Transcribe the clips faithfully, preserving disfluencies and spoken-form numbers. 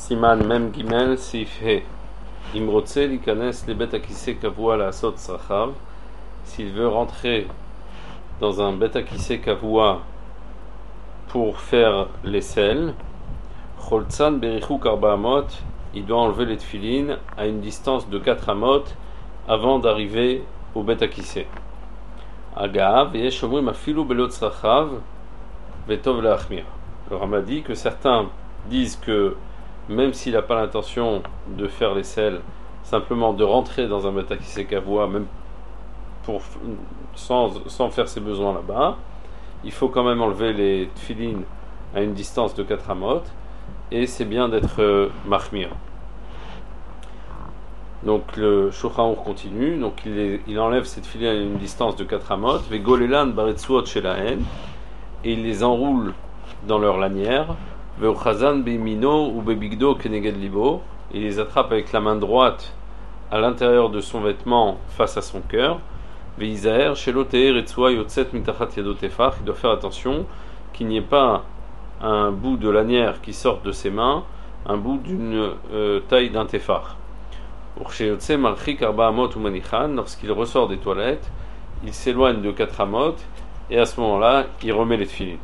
Siman Mem Gimel Seif He. Imrotse likanes lebet akise kavua la asot srachav. S'il veut rentrer dans un bet akise kavua pour faire l'aisselle, choltzan berichuk arba amot, il doit enlever les tefilines à une distance de quatre amot avant d'arriver au bet akise. Agav yesh omrim afilu belot srachav vetov leachmir. Le Rama dit que certains disent que même s'il n'a pas l'intention de faire l'aisselle, simplement de rentrer dans un bet akise kavua, même pour, sans, sans faire ses besoins là-bas, il faut quand même enlever les tefilines à une distance de quatre amot, et c'est bien d'être euh, mahmir. Donc le Shulchan Aruch continue, donc il, est, il enlève ces tefilines à une distance de quatre amot, vegolelan baretsuot shelahen, et il les enroule dans leur lanière, ve'uchazan beimino ou bebigdo keneged libo, il les attrape avec la main droite à l'intérieur de son vêtement face à son cœur, ve'izaher shelo te'er etzua yotzet mitachat yado tefach, il doit faire attention qu'il n'y ait pas un bout de lanière qui sorte de ses mains, un bout d'une euh, taille d'un tefach. Ursheyotse malchik arba amot ou manichan, lorsqu'il ressort des toilettes, il s'éloigne de quatre amot, et à ce moment-là, il remet les tefilines.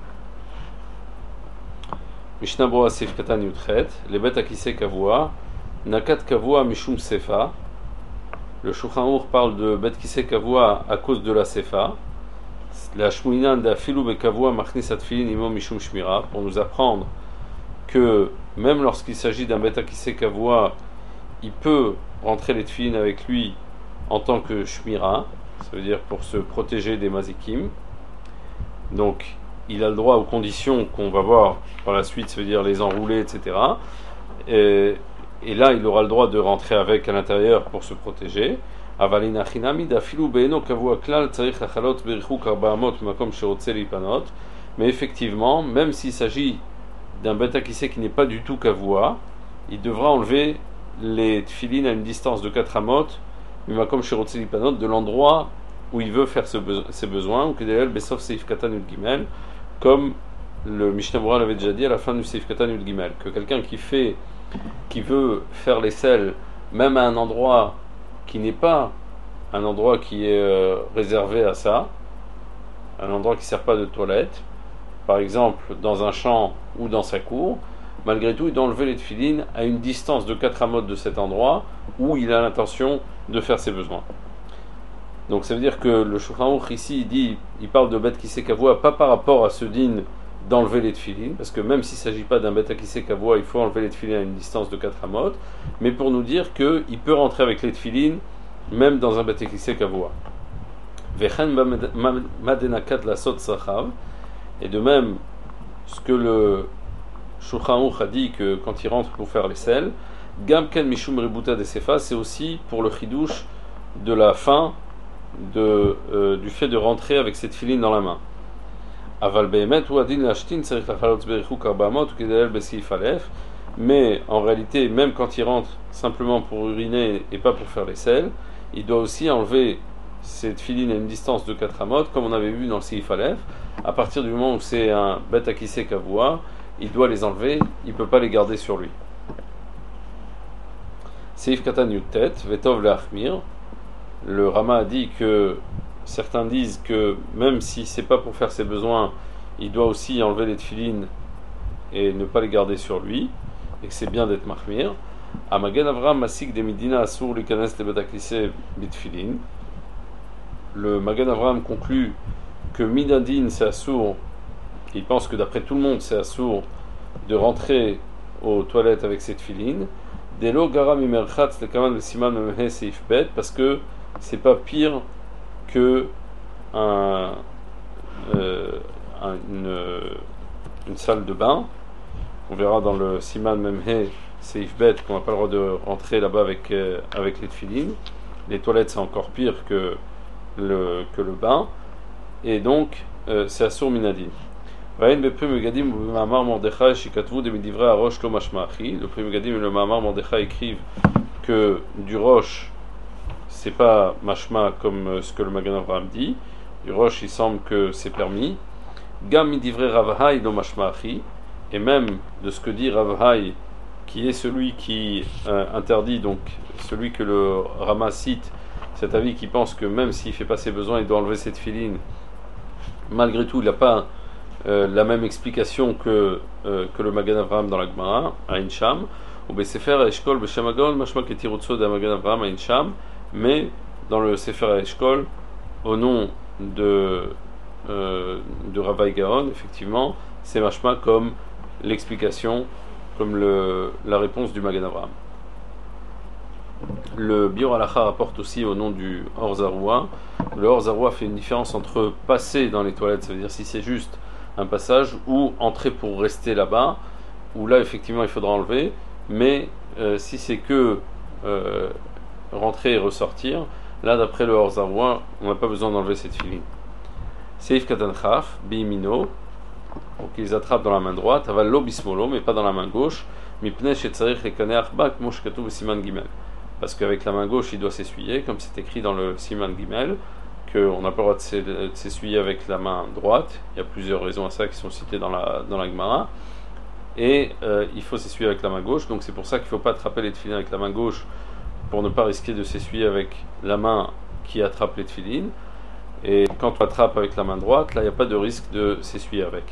Mishnah Berurah Seif Katan Yudchet, les bet akise kavua, nakat kavua mishum sefa. Le Shulchan Aruch parle de bet akise kavua à cause de la sefa. La shmuinan da filu be kavua machnis atfilin imo mishum shmira, pour nous apprendre que même lorsqu'il s'agit d'un bet akise kavua, il peut rentrer les tefilin avec lui en tant que shmira, ça veut dire pour se protéger des mazikim. Donc il a le droit aux conditions qu'on va voir par la suite, ça veut dire les enrouler, et cetera. Et, et là, il aura le droit de rentrer avec à l'intérieur pour se protéger. Mais effectivement, même s'il s'agit d'un bet akise qui n'est pas du tout kavua, il devra enlever les tefilines à une distance de quatre amot, de l'endroit où il veut faire ses besoins, ou comme le Mishnah Berurah l'avait déjà dit à la fin du Seif Katan Yud Gimel, que quelqu'un qui fait, qui veut faire l'aisselle, même à un endroit qui n'est pas un endroit qui est euh, réservé à ça, un endroit qui ne sert pas de toilette, par exemple dans un champ ou dans sa cour, malgré tout il doit enlever les tefilines à une distance de quatre amot de cet endroit où il a l'intention de faire ses besoins. Donc ça veut dire que le Shulchan Aruch ici il dit, il parle de bet akise kavua pas par rapport à ce din d'enlever les tefilines, parce que même s'il ne s'agit pas d'un bet akise kavua, il faut enlever les tefilines à une distance de quatre amot, mais pour nous dire qu'il peut rentrer avec les tefilines même dans un bet akise kavua. Vechen madenakat lasot sachav, et de même ce que le Shulchan Aruch a dit que quand il rentre pour faire l'aisselle, gamken mishum rebuta de sefa, c'est aussi pour le chidouche de la fin de, euh, du fait de rentrer avec cette filine dans la main. Mais en réalité, même quand il rentre simplement pour uriner et pas pour faire l'aisselle, il doit aussi enlever cette filine à une distance de quatre amot, comme on avait vu dans le Seif Aleph. À partir du moment où c'est un bet akise kavua, il doit les enlever, il ne peut pas les garder sur lui. Seif Katan Yudtet, vetov leachmir. Le Rama a dit que certains disent que même si c'est pas pour faire ses besoins, il doit aussi enlever les tefilines et ne pas les garder sur lui, et que c'est bien d'être mahmir. Amagen Avram Masik de Midina Asur Likanes le bet akise bitfilin. Le Magen Avram conclut que Midadin c'est Asur, il pense que d'après tout le monde c'est Asur de rentrer aux toilettes avec ses tefilines. Delo garam imerchatz le kaman le siman memhe seif bet, parce que c'est pas pire que un, euh, un, une, une salle de bain. On verra dans le siman memhe seif bet qu'on n'a pas le droit de rentrer là-bas avec, euh, avec les tefilines. Les toilettes c'est encore pire que le, que le bain, et donc euh, c'est asur minadin. Le Pri Megadim et le Mahamar Mordechai écrivent que du roche c'est pas mashma comme ce que le Magen Avraham dit. Du roche il semble que c'est permis. Gam midivre Rav Hai lo mashma achi, et même de ce que dit Rav Hai qui est celui qui euh, interdit, donc celui que le Rama cite, cet avis qui pense que même s'il fait pas ses besoins, il doit enlever cette filine. Malgré tout, il n'a pas euh, la même explication que, euh, que le Magan Avraham dans la Gemara, à Incham, ou Besefer Eshkol Beshem Agol, Mashma Ketirutso de Magan Avraham à Incham, mais dans le Sefer Eshkol, au nom de, euh, de Rabbi Gaon, effectivement, c'est Mashma comme l'explication, comme le, la réponse du Magan Avraham. Le Biur Halacha rapporte aussi au nom du Or Zaroua. Le Or Zaroua fait une différence entre passer dans les toilettes, ça veut dire si c'est juste un passage, ou entrer pour rester là-bas, où là effectivement il faudra enlever, mais euh, si c'est que euh, rentrer et ressortir, là d'après le Or Zaroua, on n'a pas besoin d'enlever cette filine. Seif Katan Chaf, Bimino, donc ils attrapent dans la main droite, aval lo bismolo, mais pas dans la main gauche, mipnei shetzarich lekane achba kmo shekatuv b'siman gimel. Parce qu'avec la main gauche, il doit s'essuyer, comme c'est écrit dans le Siman Gimel, qu'on n'a pas le droit de s'essuyer avec la main droite. Il y a plusieurs raisons à ça qui sont citées dans la, dans la Gemara. Et euh, il faut s'essuyer avec la main gauche, donc c'est pour ça qu'il ne faut pas attraper les tefilines avec la main gauche, pour ne pas risquer de s'essuyer avec la main qui attrape les tefilines. Et quand on attrape avec la main droite, là il n'y a pas de risque de s'essuyer avec.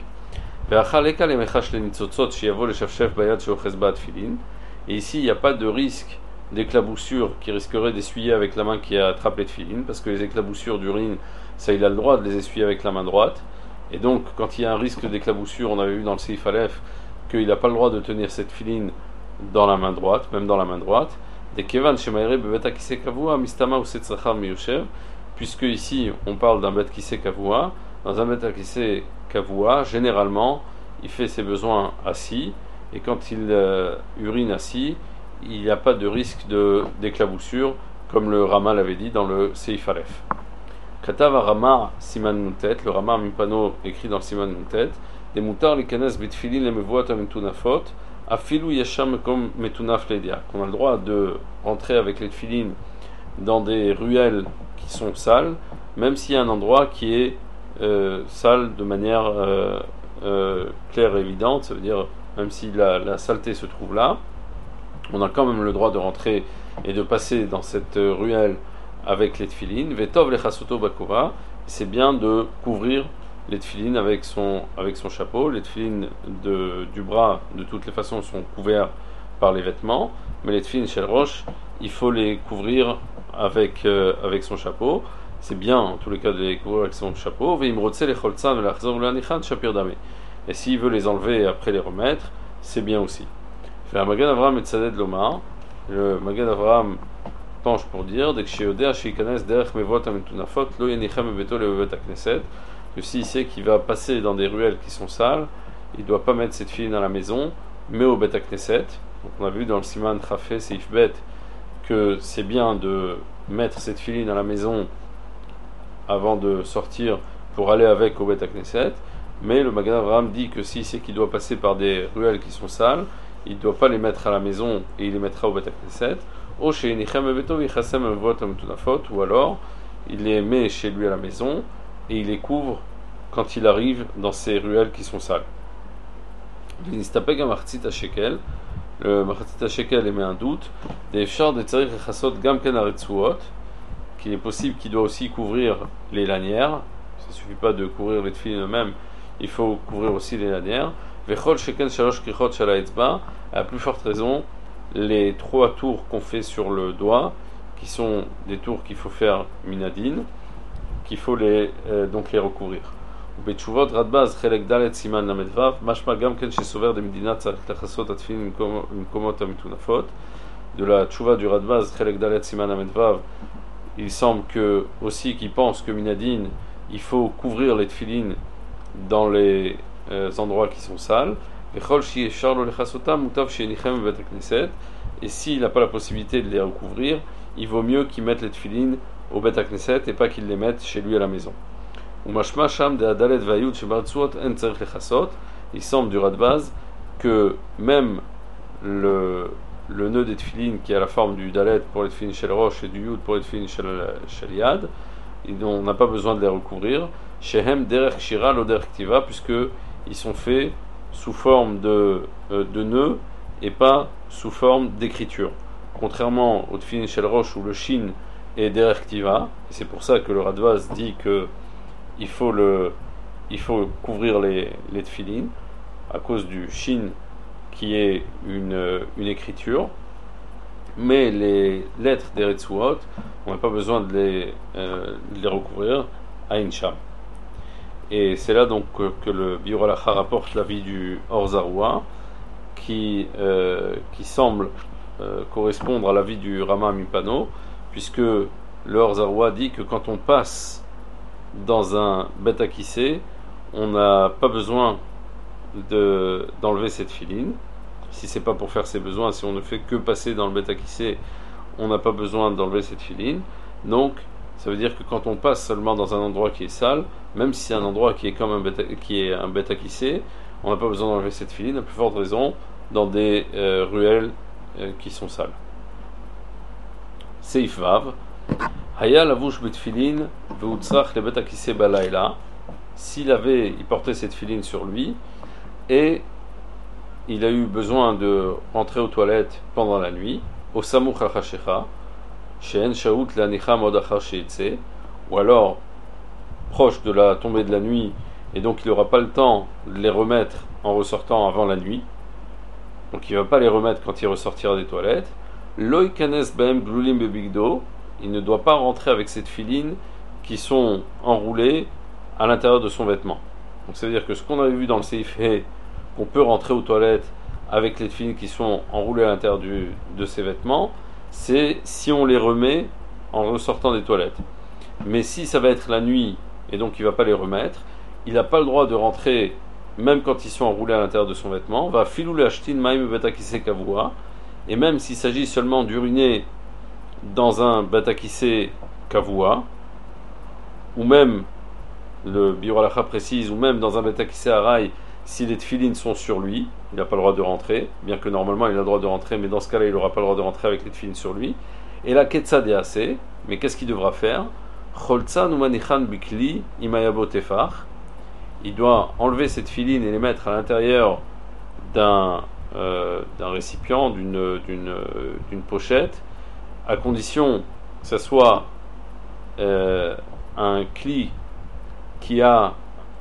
Et ici, il n'y a pas de risque d'éclaboussure qui risquerait d'essuyer avec la main qui attrape les tefilines, parce que les éclaboussures d'urine, ça il a le droit de les essuyer avec la main droite, et donc quand il y a un risque d'éclaboussure, on avait vu dans le Seif Aleph qu'il n'a pas le droit de tenir cette filine dans la main droite, même dans la main droite, des kevan shemaire bebeta kise kavua mistama ou setzachar miyoshev, puisque ici on parle d'un bet kise kavua, dans un bet kise kavua, généralement il fait ses besoins assis, et quand il euh, urine assis, il n'y a pas de risque de, d'éclaboussure, comme le Rama l'avait dit dans le Seif Aleph. Katav Rama Siman Nuntet, le Rama Mipano écrit dans le Siman Nuntet, des moutards les kanes bitfilin les mevoat ametunafot, afilu yasham comme metunaf ledia, qu'on a le droit de rentrer avec les tefilines dans des ruelles qui sont sales, même s'il y a un endroit qui est euh, sale de manière euh, euh, claire et évidente, ça veut dire même si la, la saleté se trouve là, on a quand même le droit de rentrer et de passer dans cette ruelle avec les tefilines. Vetov lechasoto bakova, c'est bien de couvrir les tefilines avec son, avec son chapeau. Les tefilines de, du bras, de toutes les façons, sont couverts par les vêtements, mais les tefilines shel rosh, il faut les couvrir avec, euh, avec son chapeau. C'est bien, en tous les cas, de les couvrir avec son chapeau. Veimrotse lecholtzan velachzor leanichan shapir dame. Et s'il veut les enlever et après les remettre, c'est bien aussi. Le Magan Avraham et Tzaded Lomar, le Magan Avraham penche pour dire que si il sait qu'il va passer dans des ruelles qui sont sales, il ne doit pas mettre cette filine à la maison, mais au Bet HaKnesset. Donc on a vu dans le Siman Trafé Seif Bet que c'est bien de mettre cette filine à la maison avant de sortir pour aller avec au Bet HaKnesset, mais le Magan Avraham dit que s'il sait qu'il doit passer par des ruelles qui sont sales, il ne doit pas les mettre à la maison et il les mettra au Bet HaKnesset, ou alors il les met chez lui à la maison et il les couvre quand il arrive dans ces ruelles qui sont sales. Le Machatzit HaShekel émet un doute, qu'il est possible qu'il doit aussi couvrir les lanières. Ça ne suffit pas de couvrir les tefilines eux-mêmes, il faut couvrir aussi les lanières. À plus forte raison, les trois tours qu'on fait sur le doigt, qui sont des tours qu'il faut faire minadine, qu'il faut les, euh, donc les recouvrir. De la tchouva du Radbaz, Chelek Dalet Siman Amedvav, il semble que aussi qu'il pense que minadine, il faut couvrir les tefilines dans les euh, endroits qui sont sales. Et s'il n'a pas la possibilité de les recouvrir, il vaut mieux qu'il mette les tefilines au Bet HaKnesset et pas qu'il les mette chez lui à la maison. Il semble du Radbaz que même le, le nœud des tefilines qui a la forme du Dalet pour les tefilines shel Rosh et du Yud pour les tefilines shel Yad, on n'a pas besoin de les recouvrir. Shehem derech shira lo derech ktiva, puisque ils sont faits sous forme de, euh, de nœuds et pas sous forme d'écriture. Contrairement au tefillin shel rosh où le shin est derrière ktiva, et c'est pour ça que le Radvaz dit que il faut, le, il faut couvrir les, les tefillin à cause du shin qui est une, une écriture, mais les lettres des Retsuot, on n'a pas besoin de les, euh, de les recouvrir à Incham. Et c'est là donc que, que le Biur Halacha rapporte l'avis du Or Zarua, qui, euh, qui semble euh, correspondre à l'avis du Rama Mipano, puisque le Or Zarua dit que quand on passe dans un Bet Akissé, on n'a pas besoin de, d'enlever cette filine. Si c'est pas pour faire ses besoins, si on ne fait que passer dans le Bet Akissé, on n'a pas besoin d'enlever cette filine. Donc, ça veut dire que quand on passe seulement dans un endroit qui est sale, même si c'est un endroit qui est comme un bêta, qui est un Bet Akissé, on n'a pas besoin d'enlever cette filine, à plus forte raison dans des euh, ruelles euh, qui sont sales. Seif Vav. Haya lavush betfilin veutzrach le Bet Akissé balayla. S'il avait, il portait cette filine sur lui et il a eu besoin de rentrer aux toilettes pendant la nuit, au samuch al-chashecha, she'en shaout lanicha mod achar she'etze, ou alors proche de la tombée de la nuit, et donc il n'aura pas le temps de les remettre en ressortant avant la nuit, donc il ne va pas les remettre quand il ressortira des toilettes. Lo kanes b'em glulim bebigdo, il ne doit pas rentrer avec ces filines qui sont enroulées à l'intérieur de son vêtement. Donc ça veut dire que ce qu'on avait vu dans le Seif He, qu'on peut rentrer aux toilettes avec les filines qui sont enroulées à l'intérieur du, de ses vêtements, c'est si on les remet en ressortant des toilettes. Mais si ça va être la nuit et donc il ne va pas les remettre, il n'a pas le droit de rentrer même quand ils sont enroulés à l'intérieur de son vêtement. Va filou le ashtin maim bet akissé kavua, et même s'il s'agit seulement d'uriner dans un bet akissé kavua, ou même le Biur Halacha précise, ou même dans un bet akissé araï, si les tefilines sont sur lui, il n'a pas le droit de rentrer, bien que normalement il a le droit de rentrer, mais dans ce cas-là il n'aura pas le droit de rentrer avec les tefilines sur lui. Et la ketsa de assez, mais qu'est-ce qu'il devra faire? Cholza numanichan bikli imayabo tefar. Il doit enlever ces tefilines et les mettre à l'intérieur d'un, euh, d'un récipient, d'une, d'une, d'une pochette, à condition que ce soit euh, un kli qui a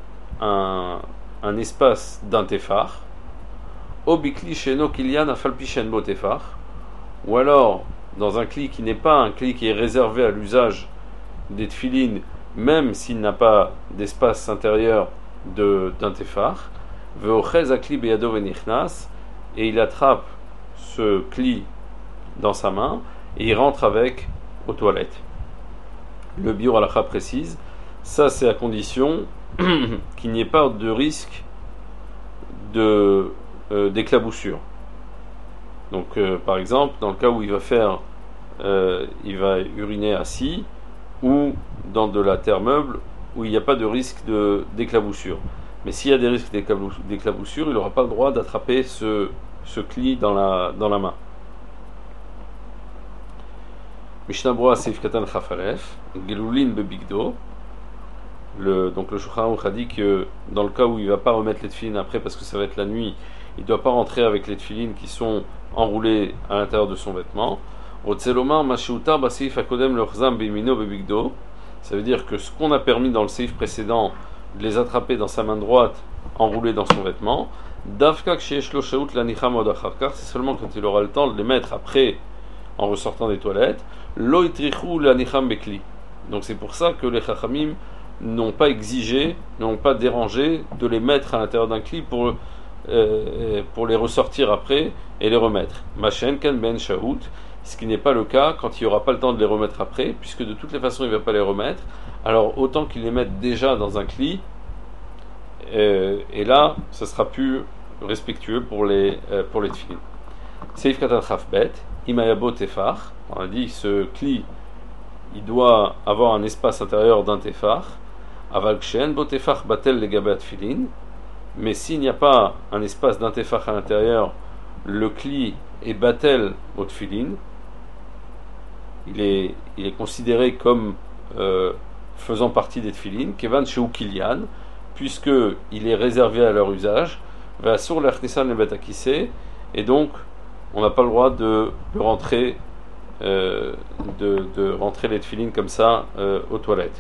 un un espace d'un tefar, obikli sheno kilian afalpishen bo tefar, ou alors dans un kli qui n'est pas un kli qui est réservé à l'usage des tefilines, même s'il n'a pas d'espace intérieur de, d'un tefar, veochez akli beyado venichnas, et il attrape ce kli dans sa main et il rentre avec aux toilettes. Le Biur Halacha précise, ça c'est à condition qu'il n'y ait pas de risque de, euh, d'éclaboussure. Donc, euh, par exemple, dans le cas où il va faire, euh, il va uriner assis, ou dans de la terre meuble, où il n'y a pas de risque de, d'éclaboussure. Mais s'il y a des risques d'éclaboussure, il n'aura pas le droit d'attraper ce, ce kli dans la, dans la main. Mishnah Brura Seif Katan Chafalef, Gelulin Bebigdo. Le, donc le Shulchan Aruch a dit que dans le cas où il ne va pas remettre les tefilines après parce que ça va être la nuit, il ne doit pas rentrer avec les tefilines qui sont enroulées à l'intérieur de son vêtement. Ça veut dire que ce qu'on a permis dans le seif précédent de les attraper dans sa main droite enroulées dans son vêtement, c'est seulement quand il aura le temps de les mettre après en ressortant des toilettes. Donc c'est pour ça que les Chachamim n'ont pas exigé, n'ont pas dérangé de les mettre à l'intérieur d'un kli pour, euh, pour les ressortir après et les remettre. Machen kan ben shahout, ce qui n'est pas le cas quand il n'y aura pas le temps de les remettre après, puisque de toutes les façons il ne va pas les remettre, alors autant qu'il les mette déjà dans un kli, euh, et là, ça sera plus respectueux pour les, euh, pour les tefilin. Seif katan chafbet, imayabo tefar, on a dit ce kli, il doit avoir un espace intérieur d'un tefar. Aval kshen bo tefar batel legabe tefilin. Mais s'il n'y a pas un espace d'un tefar à l'intérieur, le kli est batel au tefilin. Il est, il est considéré comme euh, faisant partie des tefilin. Kevan sheu kilian, puisque il est réservé à leur usage. Va sur l'achnisan le bet akissé, et donc on n'a pas le droit de, de rentrer euh, de, de rentrer les tefilines comme ça euh, aux toilettes.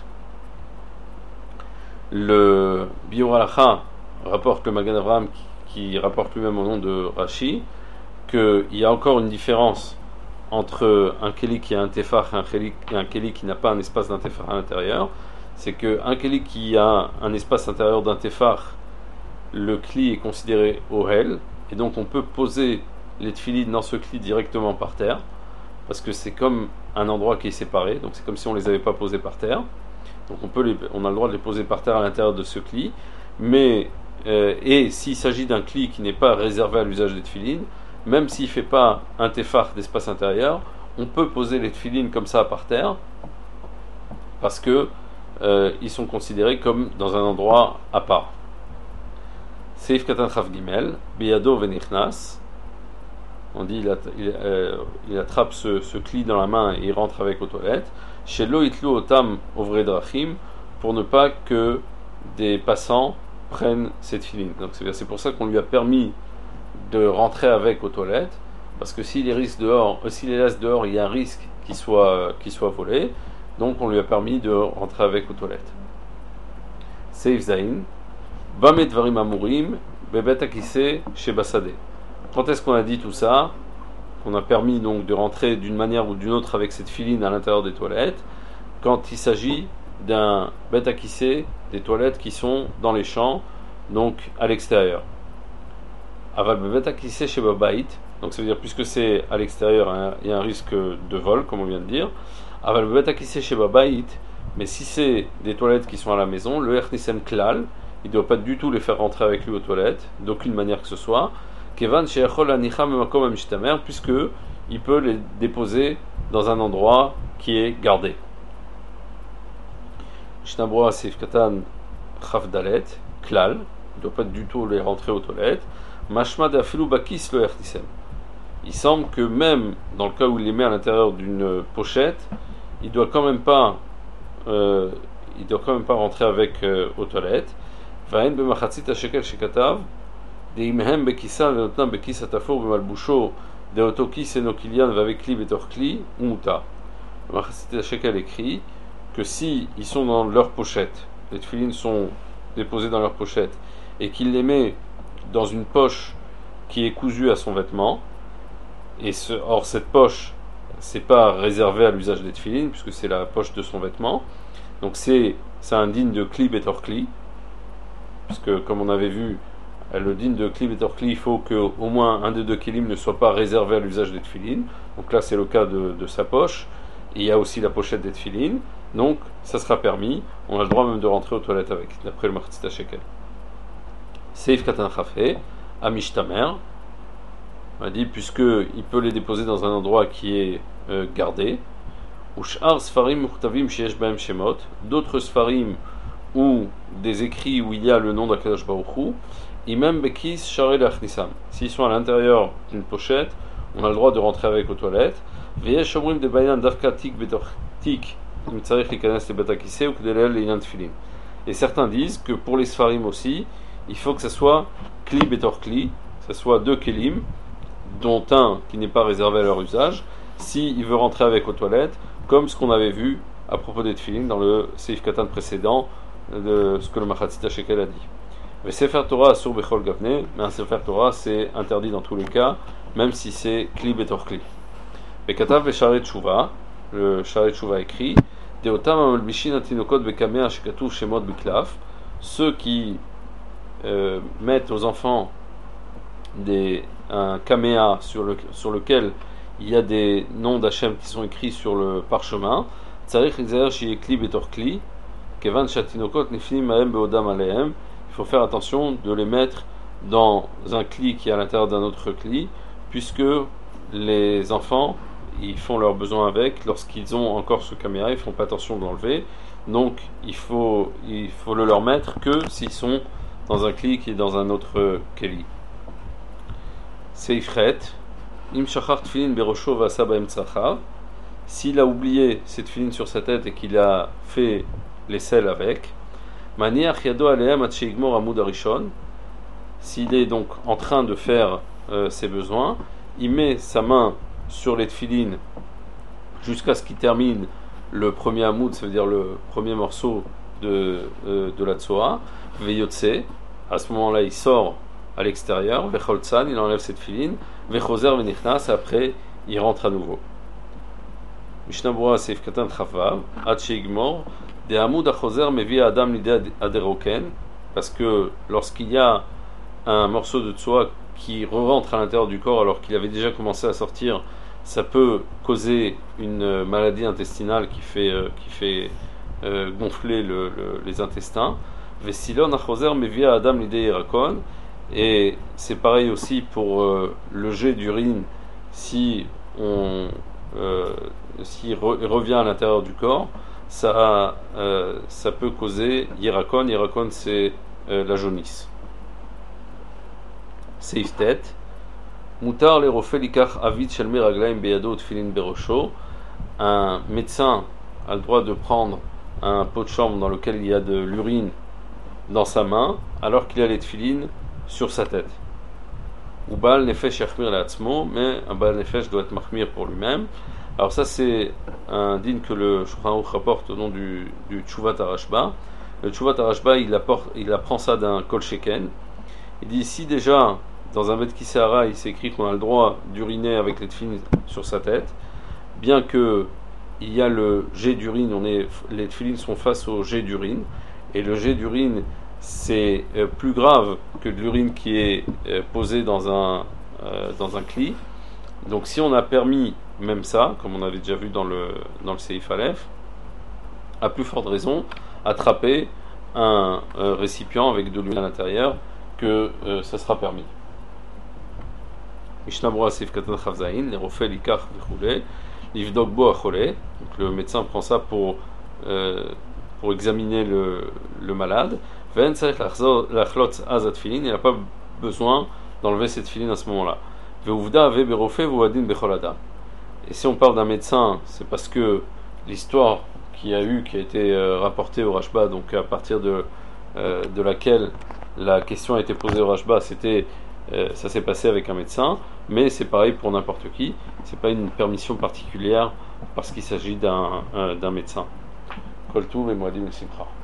Le Biur Halacha rapporte le Magen Avraham, qui, qui rapporte lui-même au nom de Rashi, qu'il y a encore une différence entre un keli qui a un tefach et un keli, et un keli qui n'a pas un espace d'un tefach à l'intérieur. C'est qu'un keli qui a un espace intérieur d'un tefach, le kli est considéré ohel, et donc on peut poser les tefilines dans ce kli directement par terre, parce que c'est comme un endroit qui est séparé, donc c'est comme si on ne les avait pas posés par terre. Donc on, peut les, on a le droit de les poser par terre à l'intérieur de ce kli, mais euh, et s'il s'agit d'un kli qui n'est pas réservé à l'usage des tefilines, même s'il ne fait pas un tefach d'espace intérieur, on peut poser les tefilines comme ça par terre, parce que euh, ils sont considérés comme dans un endroit à part. Seif Katan Chav Gimel, Biyado Venichnas. On dit il, att- il, euh, il attrape ce, ce kli dans la main et il rentre avec aux toilettes. Chez Lo Itlu Otam Ovre Drachim, pour ne pas que des passants prennent cette filine. Donc c'est, c'est pour ça qu'on lui a permis de rentrer avec aux toilettes, parce que s'il les risque dehors, euh, s'il les laisse dehors, il y a un risque qu'il soit, qu'il soit volé. Donc on lui a permis de rentrer avec aux toilettes. Seif Zain, Bamet Varim Amurim, Bebet Akise chez Basade. Quand est-ce qu'on a dit tout ça? Qu'on a permis donc de rentrer d'une manière ou d'une autre avec cette filine à l'intérieur des toilettes, quand il s'agit d'un bet akissé, des toilettes qui sont dans les champs, donc à l'extérieur. Aval bet akissé chez Babait, donc ça veut dire puisque c'est à l'extérieur, hein, il y a un risque de vol, comme on vient de dire. Aval bet akissé chez Babait, mais si c'est des toilettes qui sont à la maison, le Echnisem Klal, il ne doit pas du tout les faire rentrer avec lui aux toilettes, d'aucune manière que ce soit. Kevan she'echol anicha memakom amishtamer, puisque il peut les déposer dans un endroit qui est gardé. Shnabroa Seif Katan Chav Dalet Klal, il ne doit pas du tout les rentrer aux toilettes. Mashma d'Afilu Bakis le Ertisem. Il semble que même dans le cas où il les met à l'intérieur d'une pochette, il doit quand même pas, euh, il doit quand même pas rentrer avec euh, aux toilettes. Vahen b'machatzit hashekel shekatav. Deimhem bekisa ve'notnam bekisa tafour b'malbusho deotoki senokilian vavekli betorkli umuta. Le Machatzit HaShekel écrit que si ils sont dans leur pochette, les tefilines sont déposées dans leur pochette, et qu'il les met dans une poche qui est cousue à son vêtement, et ce, or cette poche c'est pas réservé à l'usage des tefilines puisque c'est la poche de son vêtement, donc c'est c'est un digne de kli betorkli, puisque comme on avait vu, le din de kli betorkli, il faut qu'au moins un des deux kelim ne soit pas réservé à l'usage des tefilines. Donc là c'est le cas de, de sa poche, et il y a aussi la pochette des tefilines, donc ça sera permis, on a le droit même de rentrer aux toilettes avec, d'après le Machatzit HaShekel. Seif Katan Chafé, Amishtamer, on a dit puisqu'il peut les déposer dans un endroit qui est euh, gardé. Ushar Sfarim Muchtavim Sheyesh Bahem Shemot, d'autres Sfarim ou des écrits où il y a le nom d'Akadosh Baruch Hu, Imam Bekis Sharei Lachnisam. S'ils sont à l'intérieur d'une pochette, on a le droit de rentrer avec aux toilettes. Veyesh Omrim de Bayan Davka Tik Betor Tik Im Tzarich Likanes Le Betakise ou Kdelel Leinan Tfilin. Et certains disent que pour les Sfarim aussi, il faut que ce soit Kli Betor Kli, que ce soit deux Kelim, dont un qui n'est pas réservé à leur usage, s'il veut rentrer avec aux toilettes, comme ce qu'on avait vu à propos des Tfilin dans le Seif Katan précédent, de ce que le Machatzit HaShekel a dit. Mais Sefer Torah Asur Bechol Gavne, mais un Sefer Torah c'est interdit dans tous les cas, même si c'est Kli Betor Kli. Mais Katav Vesharet Tshuva, le Sharet Tshuva écrit, Deotam Amalbishin Atinokot Bekamea Shekatuv Shemot Biklaf, ceux qui euh, mettent aux enfants des, un kamea sur, le, sur lequel il y a des noms d'Hachem qui sont écrits sur le parchemin, Tzarich Lizayer Shie Kli Betor Kli, Kevan Shatinokot Niflim Mahem Beodam Alehem. Il faut faire attention de les mettre dans un kli qui est à l'intérieur d'un autre kli, puisque les enfants ils font leurs besoins avec, lorsqu'ils ont encore ce caméra, ils font pas attention de l'enlever, donc il faut, il faut le leur mettre que s'ils sont dans un kli qui est dans un autre kli. Seifret, Im Shachar Tfilin Berosho Vasa Baem Tzachav, s'il a oublié cette filine sur sa tête et qu'il a fait les selles avec, Maniach Yado Alehem Atcheigmor Amud Arishon, s'il est donc en train de faire euh, ses besoins, il met sa main sur les tefilines jusqu'à ce qu'il termine le premier hamoud, ça veut dire le premier morceau de, euh, de la tsoa, veyotse, à ce moment-là il sort à l'extérieur, vecholtsan, il enlève cette filine, vechoser venichnas, et après il rentre à nouveau. Mishnah Berurah Seif Katan Chavav, Ad Sheigmor, de hamoud achoser mevi adam l'idée aderoken, parce que lorsqu'il y a un morceau de tsoa qui re-rentre à l'intérieur du corps alors qu'il avait déjà commencé à sortir, ça peut causer une maladie intestinale qui fait, euh, qui fait euh, gonfler le, le, les intestins. Vesilon achoser mevia adam l'idée irakon, et c'est pareil aussi pour euh, le jet d'urine si on euh, s'il re, revient à l'intérieur du corps, ça, euh, ça peut causer irakon. Irakon, c'est euh, la jaunisse. Seif tête. Mutar le rofel ikach avid shel meraglaim beyado tefilin berosho. Un médecin a le droit de prendre un pot de chambre dans lequel il y a de l'urine dans sa main, alors qu'il a les tefilin sur sa tête. Ou bal nefesh yachmir leatzmo, mais un bal nefesh doit être mahmir pour lui-même. Alors ça c'est un din que le Shulchan Aruch rapporte au nom du, du Tshuvat HaRashba. Le Tshuvat HaRashba il, apporte, il apprend ça d'un kol sheken. Il dit ici déjà dans un Bet Kisehara il s'est écrit qu'on a le droit d'uriner avec les tefilin sur sa tête, bien que il y a le jet d'urine, on est, les tefilin sont face au jet d'urine, et le jet d'urine c'est euh, plus grave que de l'urine qui est euh, posée dans un, euh, dans un cli. Donc si on a permis même ça, comme on avait déjà vu dans le, dans le Seif Aleph, à plus forte raison, attraper un euh, récipient avec de l'urine à l'intérieur, que euh, ça sera permis. Mishnah Berurah Seif Katan Chavzaïn, les rofel ikach v'choulé, livdok bo acholé. Donc le médecin prend ça pour euh, pour examiner le, le malade. Ve'en tzarich lachlot az atfilin, il n'a pas besoin d'enlever cette filine à ce moment-là. Ve'uvda ave berofé v'uadin bechol adam. Et si on parle d'un médecin, c'est parce que l'histoire qui a eu, qui a été euh, rapportée au Rashba, donc à partir de euh, de laquelle la question a été posée au Rashba, c'était, euh, ça s'est passé avec un médecin, mais c'est pareil pour n'importe qui, c'est pas une permission particulière parce qu'il s'agit d'un, euh, d'un médecin. Kol Tuv et Moadim Simcha.